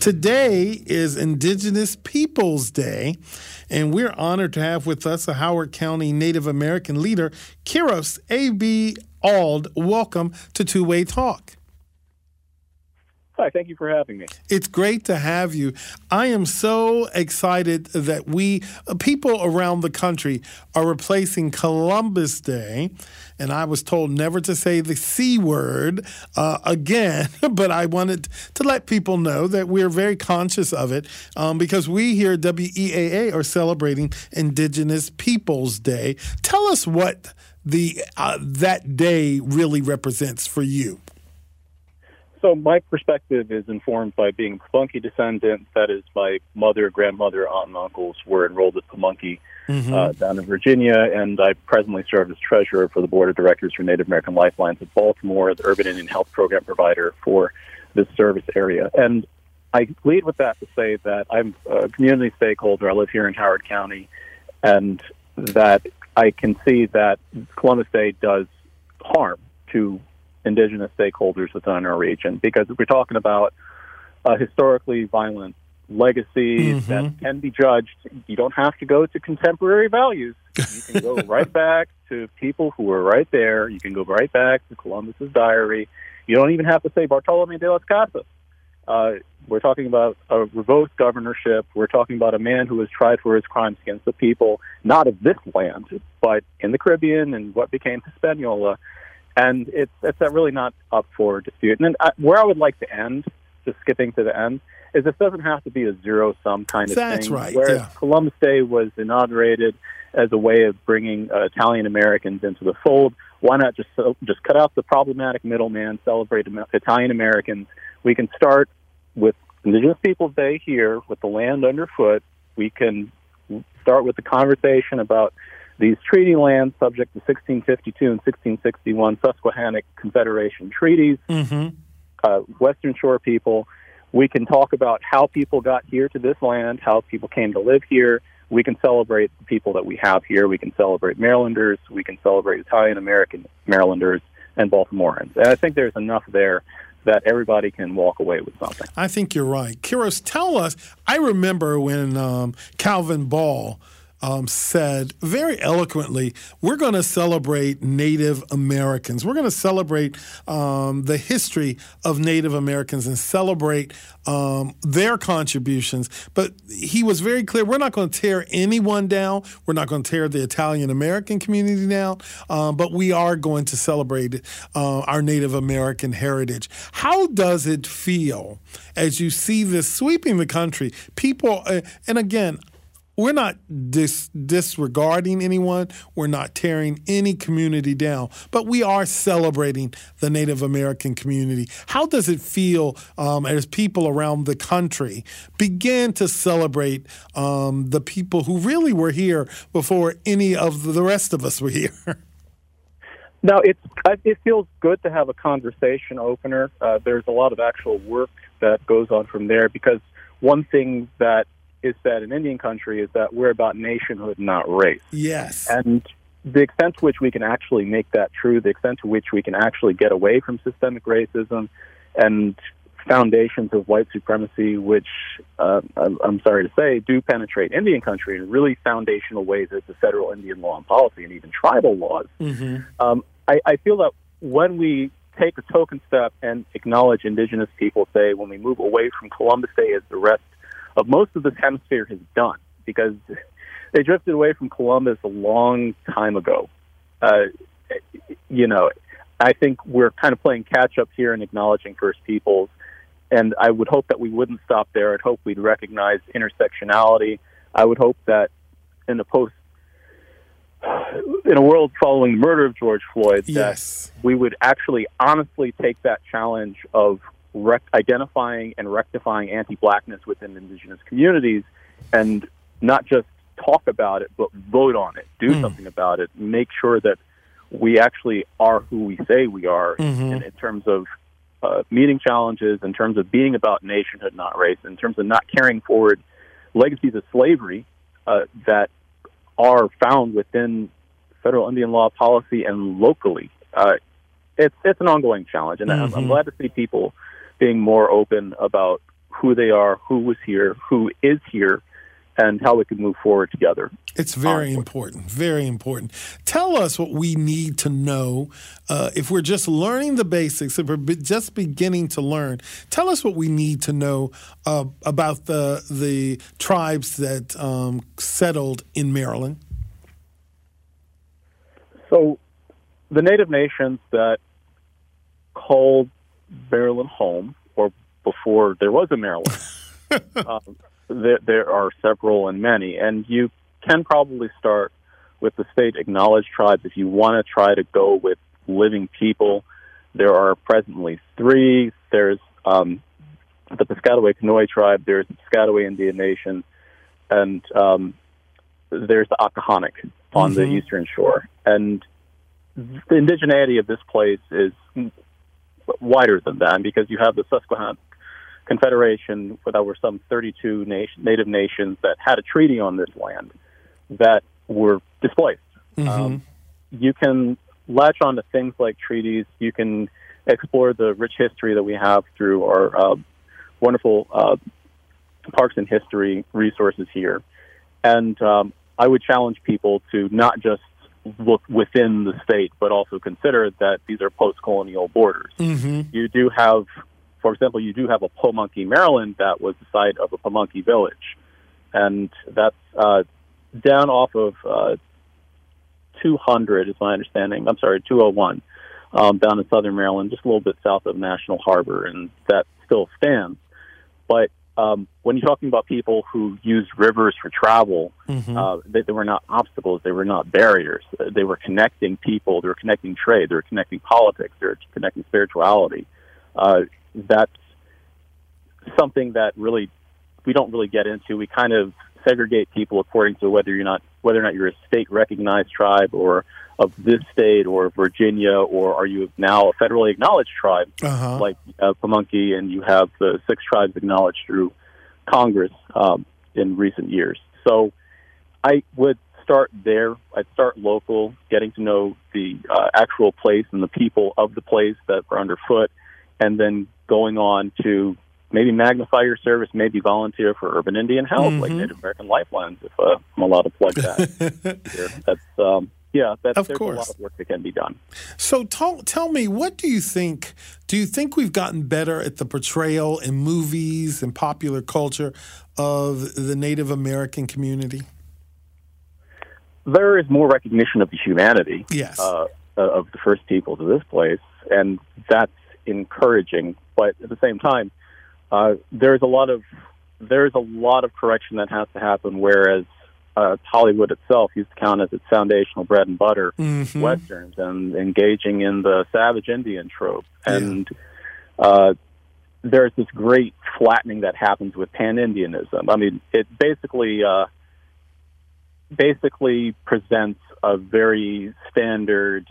Today is Indigenous Peoples Day, and we're honored to have with us a Howard County Native American leader, Kiros A.B. Auld. Welcome to Two-Way Talk. Hi, thank you for having me. It's great to have you. I am so excited that people around the country are replacing Columbus Day, and I was told never to say the C word again, but I wanted to let people know that we're very conscious of it because we here at WEAA are celebrating Indigenous Peoples Day. Tell us what that day really represents for you. So my perspective is informed by being Pamunkey descendant. That is, my mother, grandmother, aunt, and uncles were enrolled at Pamunkey down in Virginia, and I presently serve as treasurer for the board of directors for Native American Lifelines of Baltimore, the urban Indian health program provider for this service area. And I lead with that to say that I'm a community stakeholder. I live here in Howard County, and that I can see that Columbus Day does harm to Indigenous stakeholders within our region, because if we're talking about historically violent legacies that can be judged, you don't have to go to contemporary values. You can go right back to people who were right there. You can go right back to Columbus's diary. You don't even have to say Bartolome de las Casas. We're talking about a revoked governorship. We're talking about a man who was tried for his crimes against the people, not of this land, but in the Caribbean and what became Hispaniola. And it's really not up for dispute. And then where I would like to end, just skipping to the end, is this doesn't have to be a zero-sum kind of That's thing. right, Whereas yeah. Columbus Day was inaugurated as a way of bringing Italian-Americans into the fold. Why not just cut out the problematic middleman, celebrate Italian-Americans? We can start with Indigenous Peoples Day here with the land underfoot. We can start with the conversation about these treaty lands subject to 1652 and 1661 Susquehannock Confederation treaties, Western Shore people. We can talk about how people got here to this land, how people came to live here. We can celebrate the people that we have here. We can celebrate Marylanders. We can celebrate Italian-American Marylanders and Baltimoreans. And I think there's enough there that everybody can walk away with something. I think you're right. Kiros, tell us, I remember when Calvin Ball said very eloquently, we're going to celebrate Native Americans. We're going to celebrate the history of Native Americans and celebrate their contributions. But he was very clear, we're not going to tear anyone down. We're not going to tear the Italian-American community down, but we are going to celebrate our Native American heritage. How does it feel as you see this sweeping the country? People, and again, we're not disregarding anyone. We're not tearing any community down, but we are celebrating the Native American community. How does it feel as people around the country begin to celebrate the people who really were here before any of the rest of us were here? No, it feels good to have a conversation opener. There's a lot of actual work that goes on from there, because one thing that is said in Indian country is that we're about nationhood, not race. Yes. And the extent to which we can actually make that true, the extent to which we can actually get away from systemic racism and foundations of white supremacy, which I'm sorry to say, do penetrate Indian country in really foundational ways as the federal Indian law and policy and even tribal laws. I feel that when we take a token step and acknowledge Indigenous Peoples Day, when we move away from Columbus Day as the rest of most of this hemisphere has done, because they drifted away from Columbus a long time ago. I think we're kind of playing catch-up here and acknowledging First Peoples, and I would hope that we wouldn't stop there. I'd hope we'd recognize intersectionality. I would hope that in a world following the murder of George Floyd, that we would actually honestly take that challenge of identifying and rectifying anti-blackness within Indigenous communities, and not just talk about it, but vote on it, do something about it, make sure that we actually are who we say we are in terms of meeting challenges, in terms of being about nationhood, not race, in terms of not carrying forward legacies of slavery that are found within federal Indian law policy and locally. It's an ongoing challenge, and I'm glad to see people being more open about who they are, who was here, who is here, and how we can move forward together. It's very important, very important. Tell us what we need to know if we're just learning the basics, if we're just beginning to learn. Tell us what we need to know about the tribes that settled in Maryland. So the Native nations that called Maryland home, or before there was a Maryland, there are several and many, and you can probably start with the state-acknowledged tribes if you want to try to go with living people. There are presently 3. There's the Piscataway Conoy tribe, there's the Piscataway Indian Nation, and there's the Akahanik on the eastern shore. And the indigeneity of this place is wider than that, because you have the Susquehanna Confederation, where there were some 32 Native nations that had a treaty on this land that were displaced. You can latch on to things like treaties. You can explore the rich history that we have through our wonderful parks and history resources here. And I would challenge people to not just look within the state, but also consider that these are post-colonial borders. You do have, for example, you do have a Pamunkey, Maryland, that was the site of a Pamunkey village. And that's down off of 200, is my understanding. I'm sorry, 201, down in southern Maryland, just a little bit south of National Harbor, and that still stands. But when you're talking about people who used rivers for travel, they were not obstacles, they were not barriers. They were connecting people, they were connecting trade, they were connecting politics, they were connecting spirituality. That's something that really we don't really get into. We kind of segregate people according to whether or not you're a state-recognized tribe or of this state or Virginia, or are you now a federally acknowledged tribe like Pamunkey, and you have the 6 tribes acknowledged through Congress in recent years. So I would start there. I'd start local, getting to know the actual place and the people of the place that were underfoot, and then going on to maybe magnify your service, maybe volunteer for Urban Indian Health, like Native American Lifelines, if I'm allowed to plug that here. There's a lot of work that can be done. So tell me, what do you think? Do you think we've gotten better at the portrayal in movies and popular culture of the Native American community? There is more recognition of the humanity of the first people to this place, and that's encouraging. But at the same time, there's a lot of correction that has to happen. Whereas Hollywood itself used to count as its foundational bread and butter westerns and engaging in the savage Indian trope, and there's this great flattening that happens with pan-Indianism. I mean, it basically presents a very standard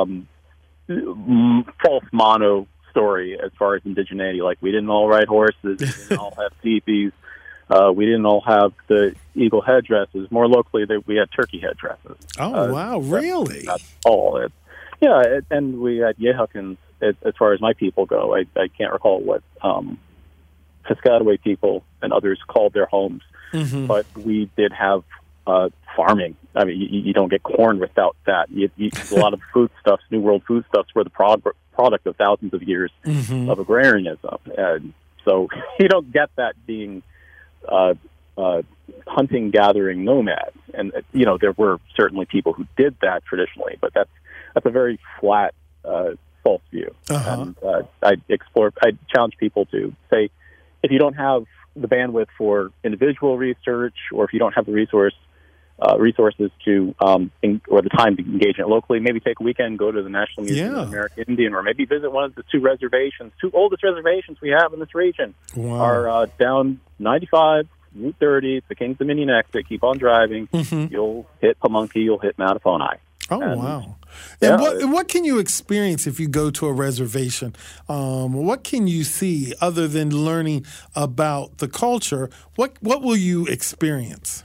false mono story as far as indigeneity. Like, we didn't all ride horses, we didn't all have teepees, we didn't all have the eagle headdresses. More locally, we had turkey headdresses. Oh, wow, really? That's all. And we had Yehukans. As far as my people go, I can't recall what Piscataway people and others called their homes, but we did have farming. I mean, you don't get corn without that. You a lot of foodstuffs, New World foodstuffs, were the product of thousands of years of agrarianism. And so you don't get that being hunting, gathering nomads. And, there were certainly people who did that traditionally, but that's a very flat, false view. And I challenge people to say, if you don't have the bandwidth for individual research, or if you don't have the resources to or the time to engage in it locally, maybe take a weekend, go to the National Museum of American Indian, or maybe visit one of the 2 oldest reservations we have in this region. Are down 95, Route 30, it's the Kings Dominion exit. Keep on driving. You'll hit Pamunkey, you'll hit Mattaponi. Wow. And what can you experience if you go to a reservation? What can you see other than learning about the culture? What will you experience?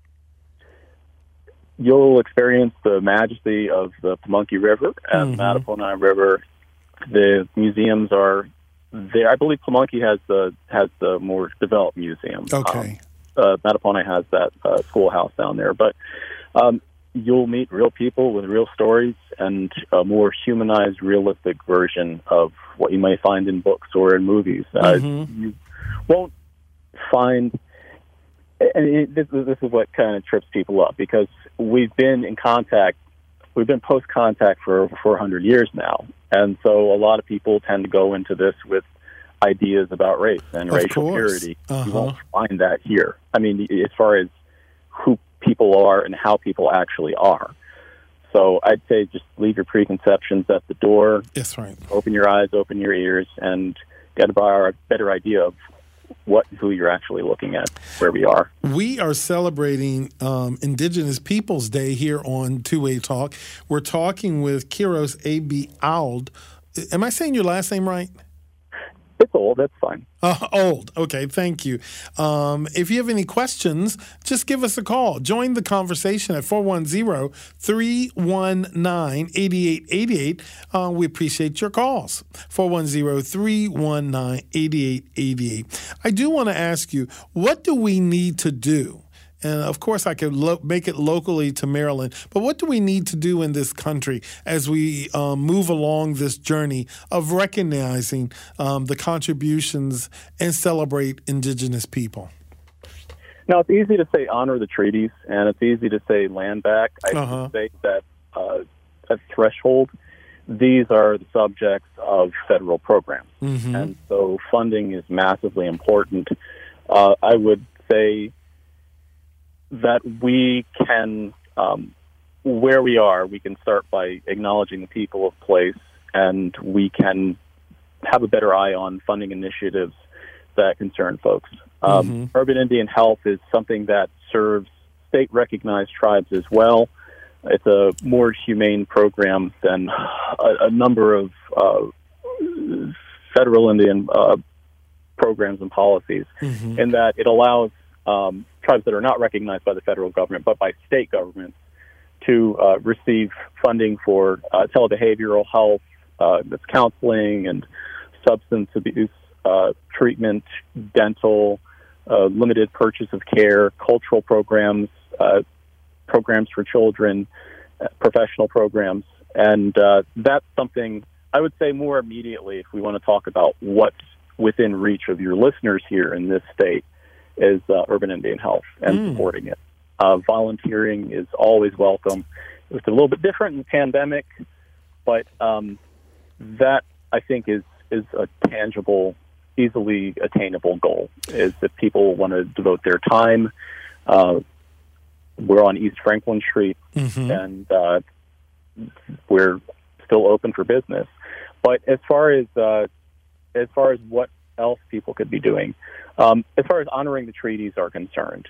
You'll experience the majesty of the Pamunkey River and the Mattaponi River. The museums are there, I believe Pamunkey has the more developed museum. Okay. Mattaponi has that schoolhouse down there, but you'll meet real people with real stories and a more humanized, realistic version of what you may find in books or in movies. You won't find, and this is what kind of trips people up, because we've been post-contact for over 400 years now, and so a lot of people tend to go into this with ideas about race and racial purity. You won't find that here. I mean, as far as who people are and how people actually are. So I'd say just leave your preconceptions at the door. That's right. Open your eyes, open your ears, and get a better idea of who you're actually looking at, where we are. We are celebrating Indigenous Peoples Day here on Two-Way Talk. We're talking with Kiros A.B. Auld. Am I saying your last name right? It's old. That's fine. Old. Okay, thank you. If you have any questions, just give us a call. Join the conversation at 410-319-8888. We appreciate your calls. 410-319-8888. I do want to ask you, what do we need to do? And, of course, I could make it locally to Maryland. But what do we need to do in this country as we move along this journey of recognizing the contributions and celebrate Indigenous people? Now, it's easy to say honor the treaties, and it's easy to say land back. I would say that at threshold, these are the subjects of federal programs. And so funding is massively important. I would say that we can, where we are, we can start by acknowledging the people of place, and we can have a better eye on funding initiatives that concern folks. Urban Indian Health is something that serves state-recognized tribes as well. It's a more humane program than a number of federal Indian programs and policies, in that it allows tribes that are not recognized by the federal government but by state governments to receive funding for telebehavioral health, that's counseling and substance abuse treatment, dental, limited purchase of care, cultural programs, programs for children, professional programs. And that's something I would say more immediately, if we want to talk about what's within reach of your listeners here in this state, is Urban Indian Health and supporting it. Volunteering is always welcome. It was a little bit different in the pandemic, but that, I think, is a tangible, easily attainable goal, is that people want to devote their time. We're on East Franklin Street, and we're still open for business. But as far as what else people could be doing, as far as honoring the treaties are concerned,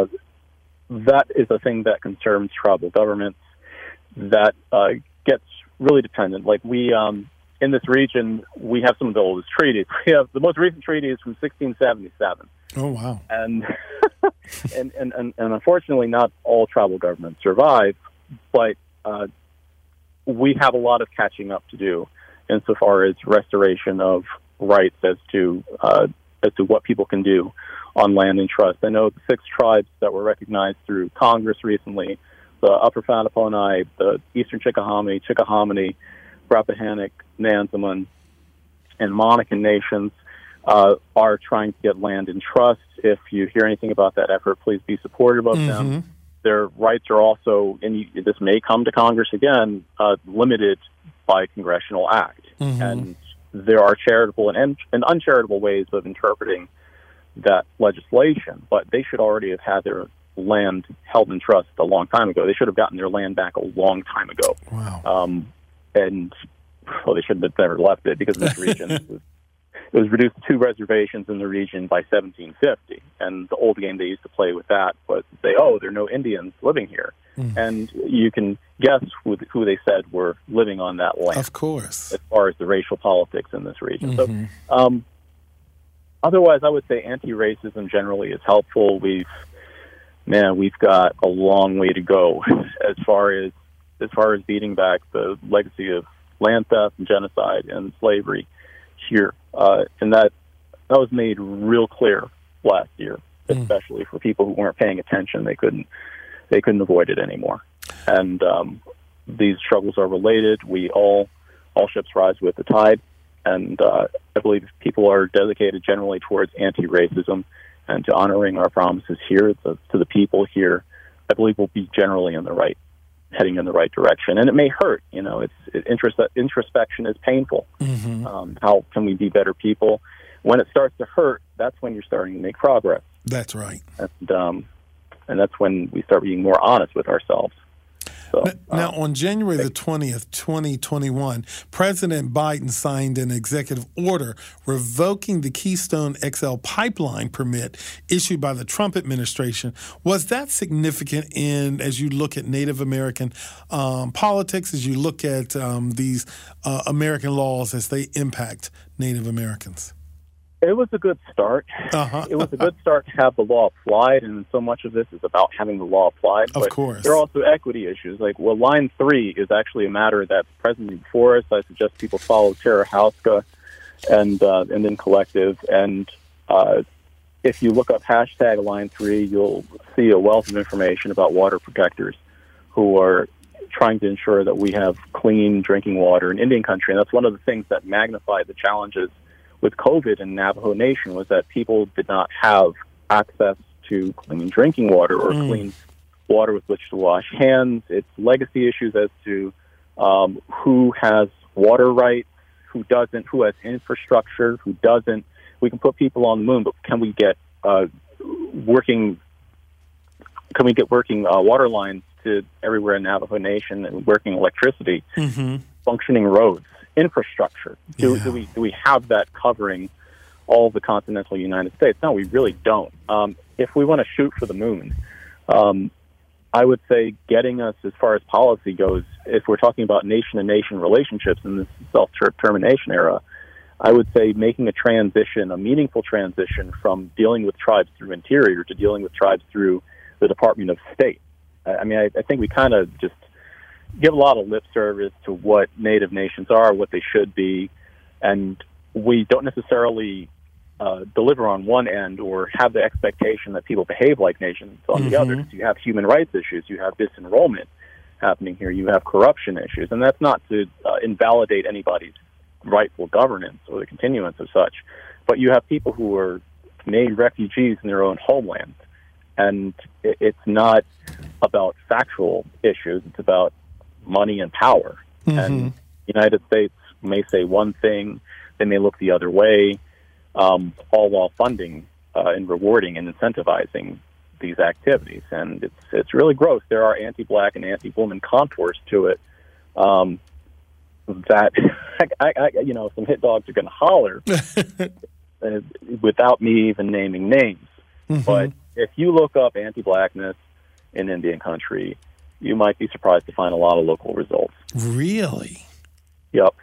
that is a thing that concerns tribal governments. That gets really dependent. Like we, in this region, we have some of the oldest treaties. We have the most recent treaty is from 1677. Oh wow! And and unfortunately, not all tribal governments survive, but we have a lot of catching up to do insofar as restoration of rights as to what people can do on land and trust. I know the 6 tribes that were recognized through Congress recently, the Upper Fanaponai, the Eastern Chickahominy, Rappahannock, Nansemond, and Monacan nations, are trying to get land in trust. If you hear anything about that effort, please be supportive of them. Their rights are also, and this may come to Congress again, limited by congressional act. And there are charitable and uncharitable ways of interpreting that legislation, but they should already have had their land held in trust a long time ago. They should have gotten their land back a long time ago. Wow. And they should have never left it, because this region it was reduced to 2 reservations in the region by 1750. And the old game they used to play with that was say, oh, there are no Indians living here. And you can guess who they said were living on that land. Of course. As far as the racial politics in this region. So, otherwise, I would say anti-racism generally is helpful. We've got a long way to go as far as beating back the legacy of land theft and genocide and slavery here And that was made real clear last year, especially for people who weren't paying attention. They couldn't avoid it anymore. And these struggles are related. All ships rise with the tide. And I believe people are dedicated generally towards anti-racism and to honoring our promises here to the people here. I believe we'll be generally heading in the right direction. And it may hurt. Introspection is painful. Mm-hmm. How can we be better people? When it starts to hurt, that's when you're starting to make progress. That's right. And that's when we start being more honest with ourselves. So, now, on January the 20th, 2021, President Biden signed an executive order revoking the Keystone XL pipeline permit issued by the Trump administration. Was that significant as you look at Native American politics, as you look at these American laws as they impact Native Americans? It was a good start. Uh-huh. It was a good start to have the law applied, and so much of this is about having the law applied. Of course. There are also equity issues. Line 3 is actually a matter that's presently before us. I suggest people follow Tara Houska and then Collective. And if you look up hashtag Line 3, you'll see a wealth of information about water protectors who are trying to ensure that we have clean drinking water in Indian country. And that's one of the things that magnified the challenges with COVID in Navajo Nation, was that people did not have access to clean drinking water or clean water with which to wash hands. It's legacy issues as to who has water rights, who doesn't, who has infrastructure, who doesn't. We can put people on the moon, but can we get working water lines to everywhere in Navajo Nation, and working electricity, functioning roads? Infrastructure. Do we have that covering all the continental United States? No, we really don't. If we want to shoot for the moon, I would say getting us as far as policy goes, if we're talking about nation-to-nation relationships in this self-determination era, I would say making a meaningful transition from dealing with tribes through Interior to dealing with tribes through the Department of State. I think we kind of just give a lot of lip service to what Native nations are, what they should be, and we don't necessarily deliver on one end or have the expectation that people behave like nations on the other. You have human rights issues, you have disenrollment happening here, you have corruption issues, and that's not to invalidate anybody's rightful governance or the continuance of such, but you have people who are made refugees in their own homeland, and it's not about factual issues, it's about money and power. And the United States may say one thing, they may look the other way, all while funding and rewarding and incentivizing these activities. And it's really gross. There are anti-black and anti-woman contours to it that some hit dogs are going to holler without me even naming names. But if you look up anti-blackness in Indian country, you might be surprised to find a lot of local results. Really? Yep.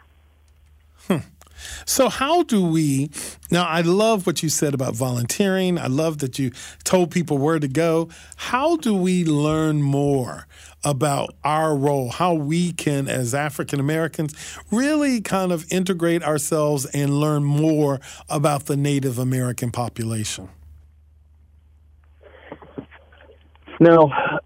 So how do we, now I love what you said about volunteering. I love that you told people where to go. How do we learn more about our role, how we can, as African Americans, really kind of integrate ourselves and learn more about the Native American population? Now,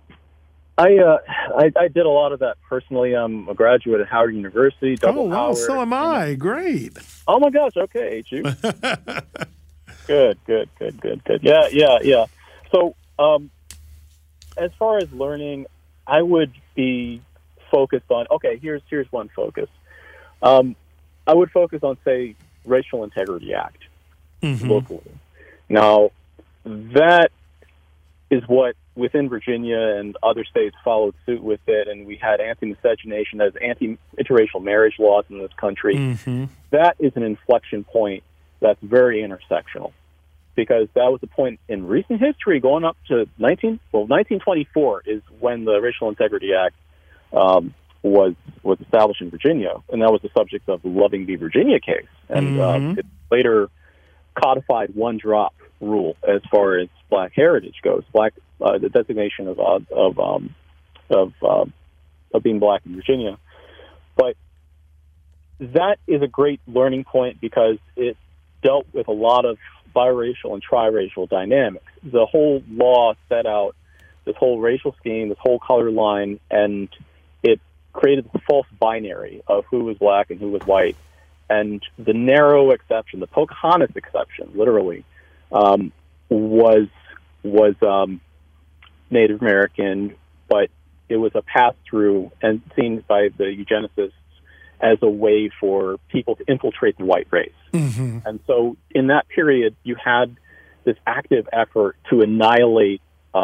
I did a lot of that personally. I'm a graduate at Howard University. Howard. So am I. Great. Oh my gosh. Okay, HU. Good. Yeah. So, as far as learning, I would be focused on. Okay, here's one focus. I would focus on, say, Racial Integrity Act locally. Now, that is what within Virginia and other states followed suit with it, and we had anti-miscegenation as anti-interracial marriage laws in this country. That is an inflection point that's very intersectional, because that was the point in recent history going up to 1924 is when the Racial Integrity Act was established in Virginia, and that was the subject of the Loving v. Virginia case, and it later codified one-drop rule as far as Black heritage goes. The designation of being Black in Virginia, but that is a great learning point because it dealt with a lot of biracial and triracial dynamics. The whole law set out this whole racial scheme, this whole color line, and it created the false binary of who was black and who was white. And the narrow exception, the Pocahontas exception, literally, was Native American, but it was a pass-through and seen by the eugenicists as a way for people to infiltrate the white race. Mm-hmm. And so in that period, you had this active effort to annihilate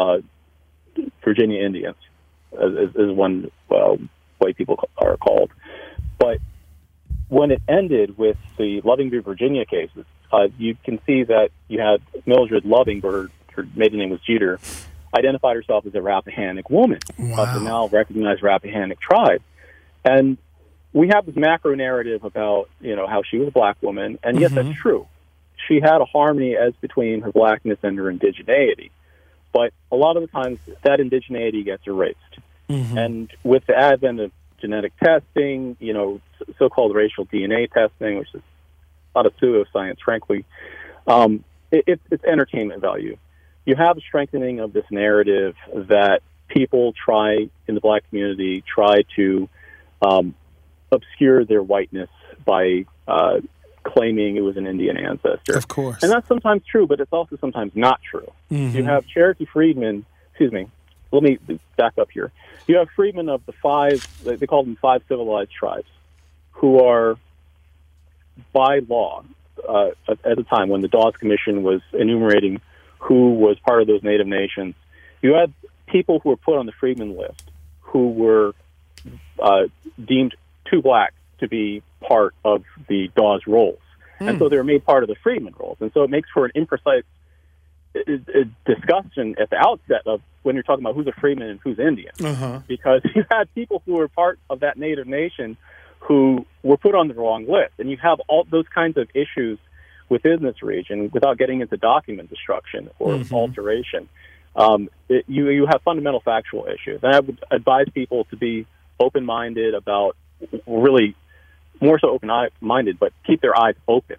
Virginia Indians, as one white people are called. But when it ended with the Loving v. Virginia cases, you can see that you had Mildred Loving, her maiden name was Jeter, identified herself as a Rappahannock woman of the now recognized Rappahannock tribe. And we have this macro narrative about, how she was a black woman, and yes, that's true. She had a harmony as between her blackness and her indigeneity. But a lot of the times, that indigeneity gets erased. Mm-hmm. And with the advent of genetic testing, so-called racial DNA testing, which is a lot of pseudoscience, frankly, it's entertainment value. You have a strengthening of this narrative that people in the black community, try to obscure their whiteness by claiming it was an Indian ancestor. Of course. And that's sometimes true, but it's also sometimes not true. Mm-hmm. You have Cherokee freedmen, let me back up here. You have freedmen of the five, they call them five civilized tribes, who are, by law, at the time when the Dawes Commission was enumerating who was part of those native nations, you had people who were put on the freedmen list who were deemed too black to be part of the Dawes rolls. And so they were made part of the freedmen rolls. And so it makes for an imprecise discussion at the outset of when you're talking about who's a freedman and who's Indian. Uh-huh. Because you had people who were part of that native nation who were put on the wrong list. And you have all those kinds of issues within this region without getting into document destruction or alteration. You have fundamental factual issues. And I would advise people to be open-minded about, really more so open-minded, but keep their eyes open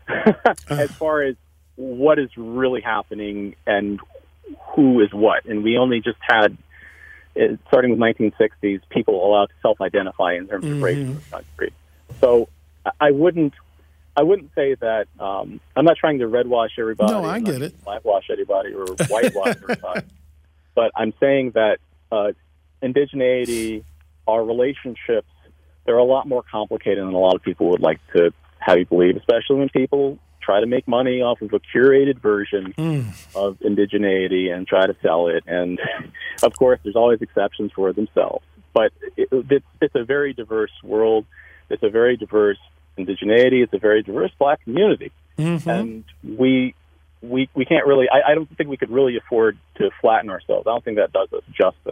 as far as what is really happening and who is what. And we only just had, starting with 1960s, people allowed to self-identify in terms of race in this country. So I wouldn't say that, I'm not trying to redwash everybody. No, I get it. Blackwash anybody or whitewash everybody. But I'm saying that indigeneity, our relationships, they're a lot more complicated than a lot of people would like to have you believe, especially when people try to make money off of a curated version of indigeneity and try to sell it. And, of course, there's always exceptions for themselves. But it's a very diverse world. It's a very diverse indigeneity. It's a very diverse black community. Mm-hmm. And we can't really, I don't think we could really afford to flatten ourselves. I don't think that does us justice.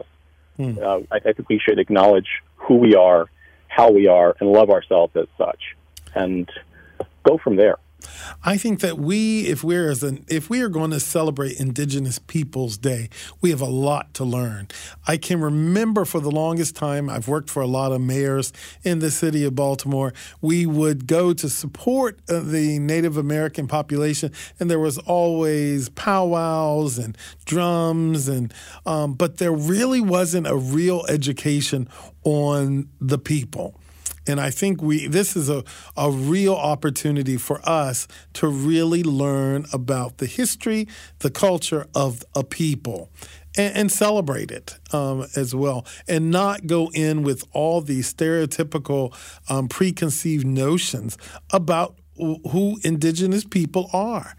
I think we should acknowledge who we are, how we are, and love ourselves as such, and go from there. I think that if we are going to celebrate Indigenous Peoples Day, we have a lot to learn. I can remember for the longest time, I've worked for a lot of mayors in the city of Baltimore. We would go to support the Native American population, and there was always powwows and drums, but there really wasn't a real education on the people. And I think this is a real opportunity for us to really learn about the history, the culture of a people, and celebrate it as well, and not go in with all these stereotypical preconceived notions about who Indigenous people are.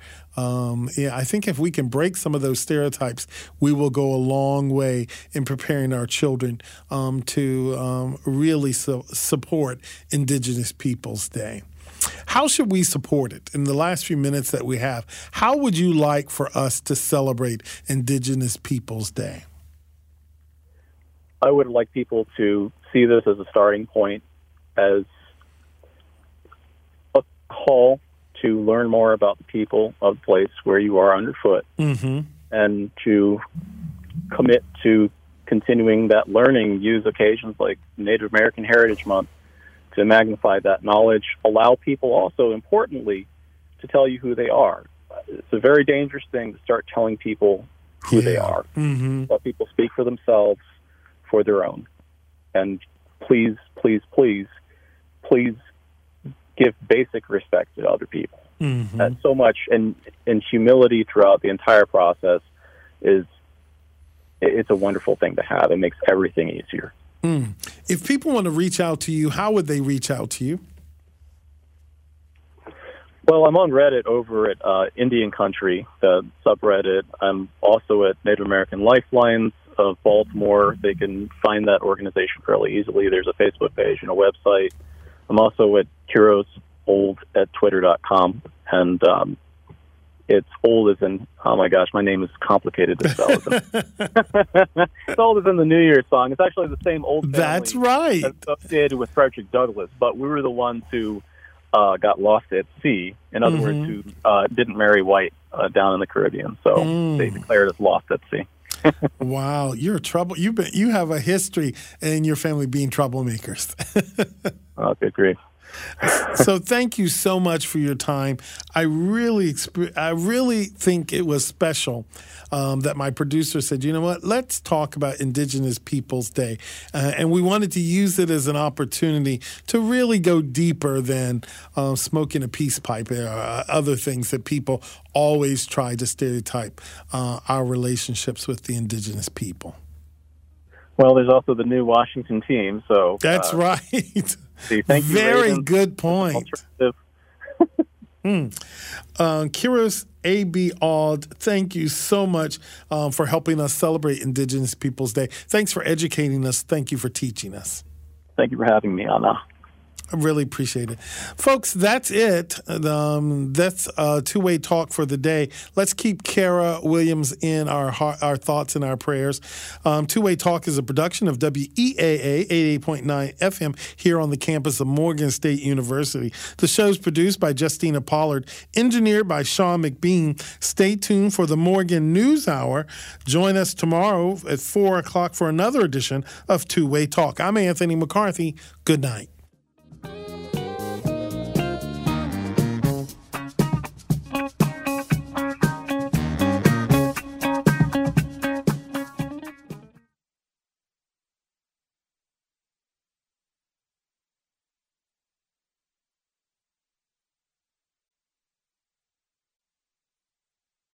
I think if we can break some of those stereotypes, we will go a long way in preparing our children to really support Indigenous Peoples Day. How should we support it? In the last few minutes that we have, how would you like for us to celebrate Indigenous Peoples Day? I would like people to see this as a starting point, as a call to learn more about the people of the place where you are underfoot, and to commit to continuing that learning. Use occasions like Native American Heritage Month to magnify that knowledge. Allow people also, importantly, to tell you who they are. It's a very dangerous thing to start telling people who they are. Mm-hmm. Let people speak for themselves, for their own. And please, please, please, please give basic respect to other people. Mm-hmm. And so much, and humility throughout the entire process it's a wonderful thing to have. It makes everything easier. If people want to reach out to you, how would they reach out to you? Well, I'm on Reddit over at Indian Country, the subreddit. I'm also at Native American Lifelines of Baltimore. They can find that organization fairly easily. There's a Facebook page and a website. I'm also at KurosOld at Twitter.com. And it's old as in, oh my gosh, my name is complicated to spell. It's old as in the New Year's song. It's actually the same old family. That's right. That's associated with Frederick Douglass, but we were the ones who got lost at sea. In other words, who didn't marry white down in the Caribbean. So they declared us lost at sea. Wow, you're trouble. You have a history in your family being troublemakers. Oh, good grief. So thank you so much for your time. I really think it was special that my producer said, you know what, let's talk about Indigenous Peoples Day. And we wanted to use it as an opportunity to really go deeper than smoking a peace pipe or other things that people always try to stereotype our relationships with the Indigenous people. Well, there's also the new Washington team. So that's right. Thank you, very Raven. Good point. Kiros A.B. Auld, thank you so much for helping us celebrate Indigenous Peoples Day. Thanks for educating us. Thank you for teaching us. Thank you for having me, Anna. I really appreciate it. Folks, that's it. That's Two-Way Talk for the day. Let's keep Kara Williams in our thoughts and our prayers. Two-Way Talk is a production of WEAA 88.9 FM here on the campus of Morgan State University. The show is produced by Justina Pollard, engineered by Sean McBean. Stay tuned for the Morgan News Hour. Join us tomorrow at 4 o'clock for another edition of Two-Way Talk. I'm Anthony McCarthy. Good night.